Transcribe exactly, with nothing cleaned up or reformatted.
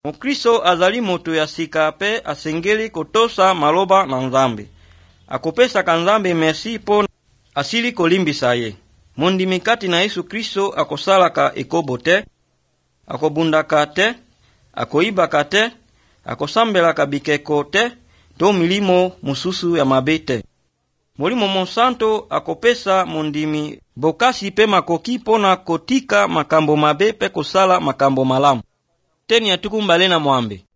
Mukristo azali moto ya sika pe asengeli kotosa maloba na Nzambe. Akopesa ka Nzambe merci po asili kolimbisa ye. Mondimi kati na Yesu Kristo akosalaka ekobo te, akobundaka te, akoibaka te, akosambelaka bikeko te, to milimo mususu ya mabe te. Molimo monsanto akopesa mondimi bokasi pe makoki pona kotika makambo mabe pe kosala makambo malamu. Teni atukumbale na mwambe.